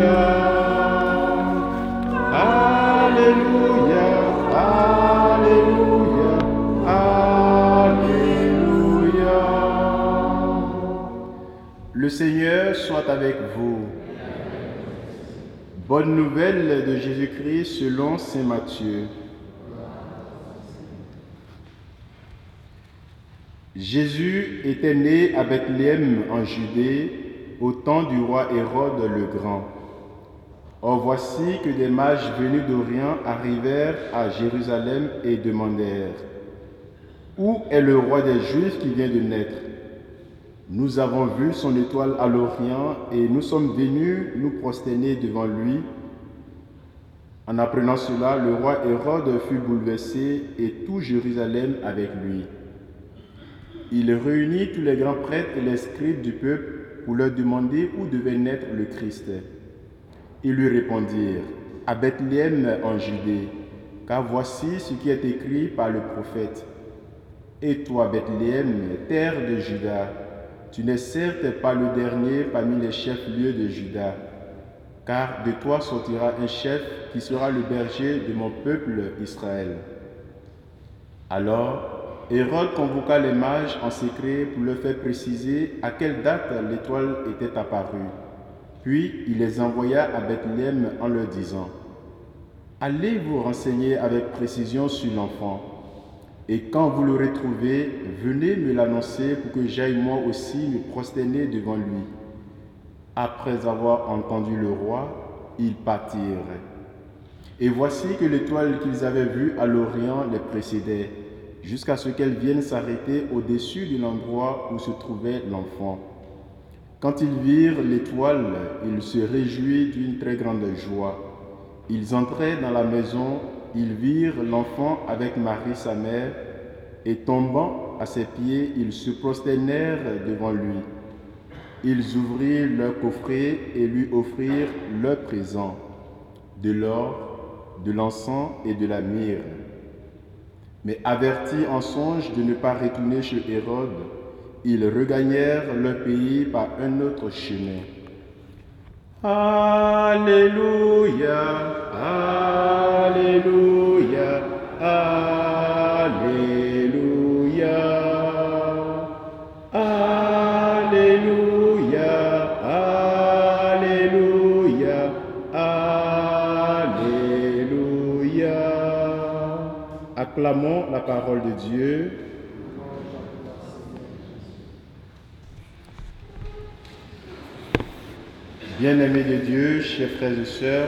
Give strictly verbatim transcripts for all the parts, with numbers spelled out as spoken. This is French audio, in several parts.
Alléluia, Alléluia, Alléluia. Le Seigneur soit avec vous. Bonne nouvelle de Jésus-Christ selon saint Matthieu. Jésus était né à Bethléem en Judée au temps du roi Hérode le Grand. Or voici que des mages venus d'Orient arrivèrent à Jérusalem et demandèrent : Où est le roi des Juifs qui vient de naître ? Nous avons vu son étoile à l'Orient et nous sommes venus nous prosterner devant lui. En apprenant cela, le roi Hérode fut bouleversé et tout Jérusalem avec lui. Il réunit tous les grands prêtres et les scribes du peuple pour leur demander où devait naître le Christ. Ils lui répondirent : À Bethléem en Judée, car voici ce qui est écrit par le prophète. Et toi, Bethléem, terre de Juda, tu n'es certes pas le dernier parmi les chefs-lieux de Juda, car de toi sortira un chef qui sera le berger de mon peuple Israël. Alors, Hérode convoqua les mages en secret pour leur faire préciser à quelle date l'étoile était apparue. Puis il les envoya à Bethléem en leur disant : Allez vous renseigner avec précision sur l'enfant, et quand vous l'aurez trouvé, venez me l'annoncer pour que j'aille moi aussi me prosterner devant lui. Après avoir entendu le roi, ils partirent. Et voici que l'étoile qu'ils avaient vue à l'Orient les précédait, jusqu'à ce qu'elle vienne s'arrêter au-dessus de l'endroit où se trouvait l'enfant. Quand ils virent l'étoile, ils se réjouirent d'une très grande joie. Ils entraient dans la maison, ils virent l'enfant avec Marie sa mère, et tombant à ses pieds, ils se prosternèrent devant lui. Ils ouvrirent leur coffret et lui offrirent leurs présents, de l'or, de l'encens et de la myrrhe. Mais avertis en songe de ne pas retourner chez Hérode, ils regagnèrent leur pays par un autre chemin. Alléluia, Alléluia, Alléluia, Alléluia, Alléluia, Alléluia. Acclamons la parole de Dieu. Bien-aimés de Dieu, chers frères et sœurs,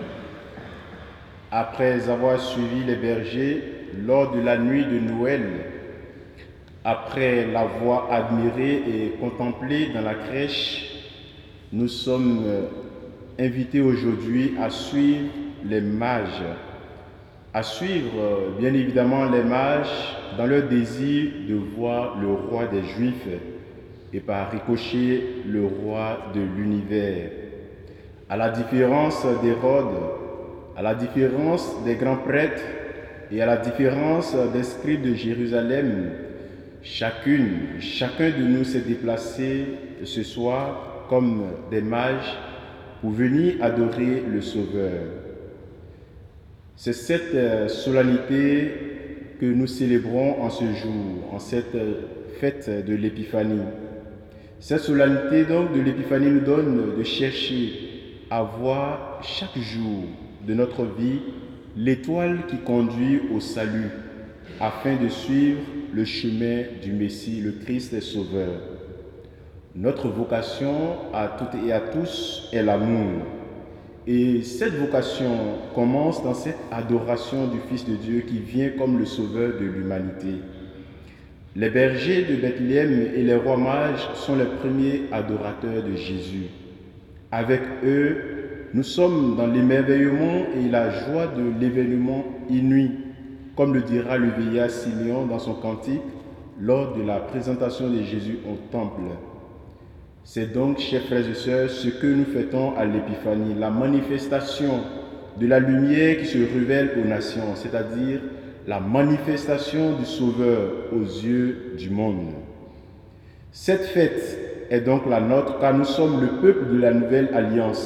après avoir suivi les bergers lors de la nuit de Noël, après l'avoir admiré et contemplé dans la crèche, nous sommes invités aujourd'hui à suivre les mages, à suivre bien évidemment les mages dans leur désir de voir le roi des Juifs et par ricochet le roi de l'univers. À la différence d'Hérode, à la différence des grands prêtres et à la différence des scribes de Jérusalem, chacune, chacun de nous s'est déplacé ce soir comme des mages pour venir adorer le Sauveur. C'est cette solennité que nous célébrons en ce jour, en cette fête de l'Épiphanie. Cette solennité donc de l'Épiphanie nous donne de chercher à voir chaque jour de notre vie l'étoile qui conduit au salut, afin de suivre le chemin du Messie, le Christ Sauveur. Notre vocation à toutes et à tous est l'amour. Et cette vocation commence dans cette adoration du Fils de Dieu qui vient comme le Sauveur de l'humanité. Les bergers de Bethléem et les rois mages sont les premiers adorateurs de Jésus. Avec eux, nous sommes dans l'émerveillement et la joie de l'événement inouï, comme le dira le vieillard Simeon dans son cantique lors de la présentation de Jésus au temple. C'est donc, chers frères et sœurs, ce que nous fêtons à l'Épiphanie, la manifestation de la lumière qui se révèle aux nations, c'est-à-dire la manifestation du Sauveur aux yeux du monde. Cette fête est donc la nôtre car nous sommes le peuple de la nouvelle alliance.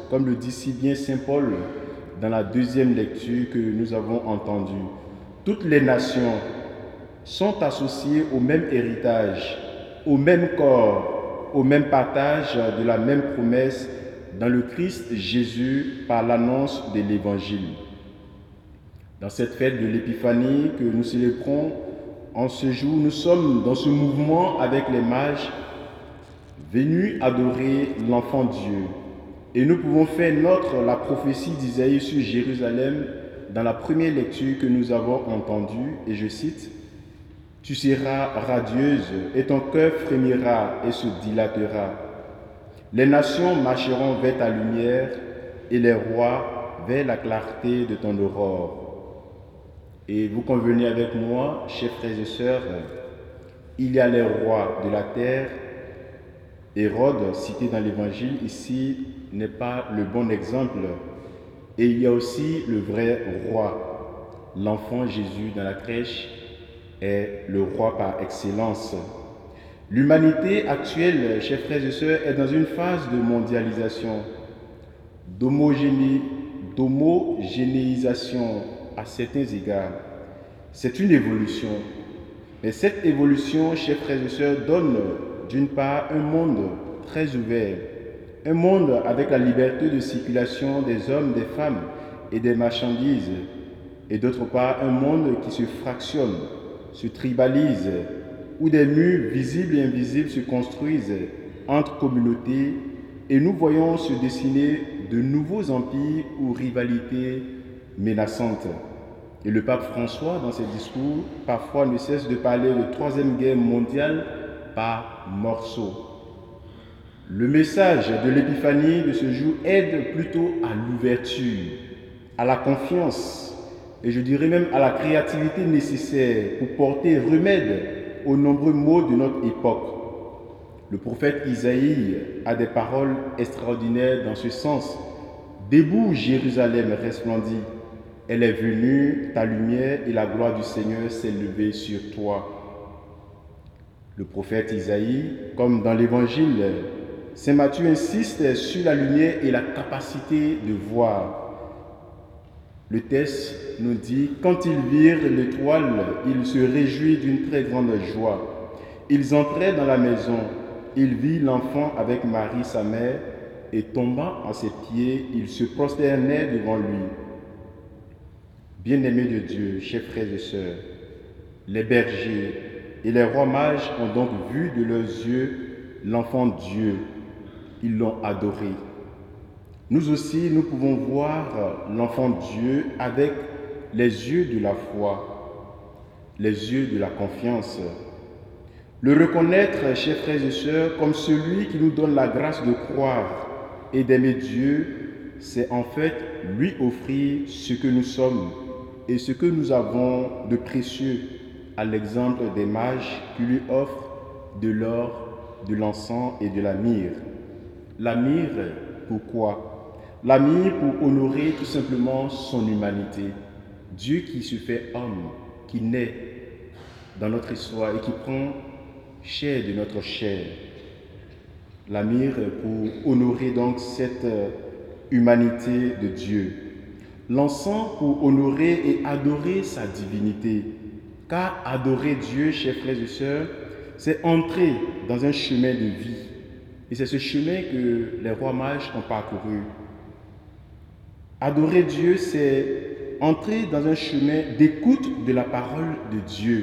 comme le dit si bien saint Paul dans la deuxième lecture que nous avons entendue. Toutes les nations sont associées au même héritage, au même corps, au même partage de la même promesse dans le Christ Jésus par l'annonce de l'Évangile. Dans cette fête de l'Épiphanie que nous célébrons en ce jour, nous sommes dans ce mouvement avec les mages venus adorer l'enfant Dieu. Et nous pouvons faire nôtre la prophétie d'Isaïe sur Jérusalem dans la première lecture que nous avons entendue, et je cite, « Tu seras radieuse et ton cœur frémira et se dilatera. Les nations marcheront vers ta lumière et les rois vers la clarté de ton aurore. » Et vous convenez avec moi, chers frères et sœurs, il y a les rois de la terre. Hérode, cité dans l'Évangile, ici, n'est pas le bon exemple. Et il y a aussi le vrai roi. L'enfant Jésus dans la crèche est le roi par excellence. L'humanité actuelle, chers frères et sœurs, est dans une phase de mondialisation, d'homogéné- d'homogénéisation à certains égards. C'est une évolution. Mais cette évolution, chers frères et sœurs, donne d'une part un monde très ouvert, un monde avec la liberté de circulation des hommes, des femmes et des marchandises, et d'autre part un monde qui se fractionne, se tribalise, où des murs visibles et invisibles se construisent entre communautés, et nous voyons se dessiner de nouveaux empires ou rivalités menaçantes. Et le pape François, dans ses discours, parfois ne cesse de parler de troisième guerre mondiale par morceaux. Le message de l'Épiphanie de ce jour aide plutôt à l'ouverture, à la confiance, et je dirais même à la créativité nécessaire pour porter remède aux nombreux maux de notre époque. Le prophète Isaïe a des paroles extraordinaires dans ce sens. « Debout, Jérusalem resplendit. Elle est venue, ta lumière et la gloire du Seigneur s'est levée sur toi. » Le prophète Isaïe, comme dans l'Évangile, saint Matthieu insiste sur la lumière et la capacité de voir. Le texte nous dit, quand ils virent l'étoile, ils se réjouirent d'une très grande joie. Ils entraient dans la maison, ils virent l'enfant avec Marie sa mère, et tombant à ses pieds, ils se prosternèrent devant lui. Bien-aimés de Dieu, chers frères et sœurs, les bergers et les rois mages ont donc vu de leurs yeux l'enfant Dieu. Ils l'ont adoré. Nous aussi, nous pouvons voir l'enfant Dieu avec les yeux de la foi, les yeux de la confiance. Le reconnaître, chers frères et sœurs, comme celui qui nous donne la grâce de croire et d'aimer Dieu, c'est en fait lui offrir ce que nous sommes et ce que nous avons de précieux, à l'exemple des mages qui lui offrent de l'or, de l'encens et de la myrrhe. La myrrhe, pourquoi? La myrrhe pour honorer tout simplement son humanité. Dieu qui se fait homme, qui naît dans notre histoire et qui prend chair de notre chair. La myrrhe pour honorer donc cette humanité de Dieu. L'encens pour honorer et adorer sa divinité. Car adorer Dieu, chers frères et sœurs, c'est entrer dans un chemin de vie. Et c'est ce chemin que les rois mages ont parcouru. Adorer Dieu, c'est entrer dans un chemin d'écoute de la parole de Dieu.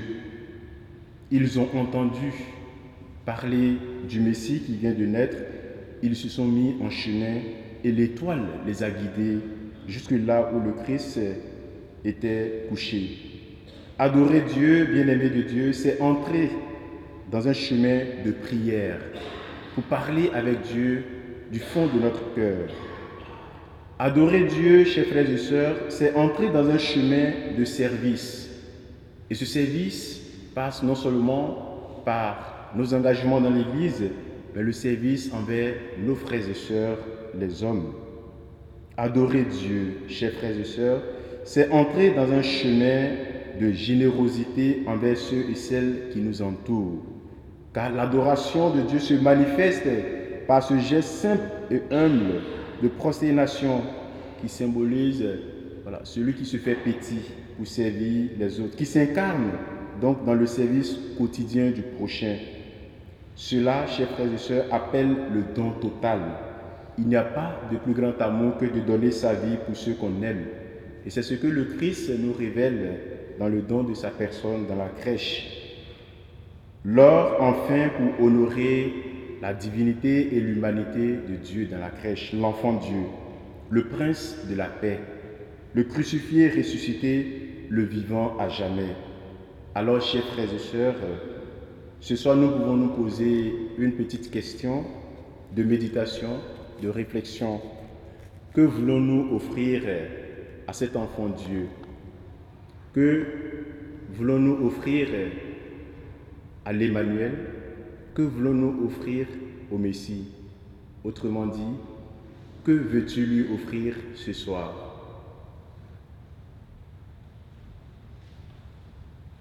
Ils ont entendu parler du Messie qui vient de naître. Ils se sont mis en chemin et l'étoile les a guidés jusque là où le Christ était couché. Adorer Dieu, bien-aimé de Dieu, c'est entrer dans un chemin de prière pour parler avec Dieu du fond de notre cœur. Adorer Dieu, chers frères et sœurs, c'est entrer dans un chemin de service. Et ce service passe non seulement par nos engagements dans l'Église, mais le service envers nos frères et sœurs, les hommes. Adorer Dieu, chers frères et sœurs, c'est entrer dans un chemin de générosité envers ceux et celles qui nous entourent. Car l'adoration de Dieu se manifeste par ce geste simple et humble de prosternation qui symbolise voilà, celui qui se fait petit pour servir les autres, qui s'incarne donc dans le service quotidien du prochain. Cela, chers frères et sœurs, appelle le don total. Il n'y a pas de plus grand amour que de donner sa vie pour ceux qu'on aime. Et c'est ce que le Christ nous révèle dans le don de sa personne dans la crèche. L'or, enfin, pour honorer la divinité et l'humanité de Dieu dans la crèche, l'enfant Dieu, le prince de la paix, le crucifié ressuscité, le vivant à jamais. Alors, chers frères et sœurs, ce soir, nous pouvons nous poser une petite question de méditation, de réflexion. Que voulons-nous offrir à cet enfant Dieu? Que voulons-nous offrir à l'Emmanuel? Que voulons-nous offrir au Messie? Autrement dit, que veux-tu lui offrir ce soir?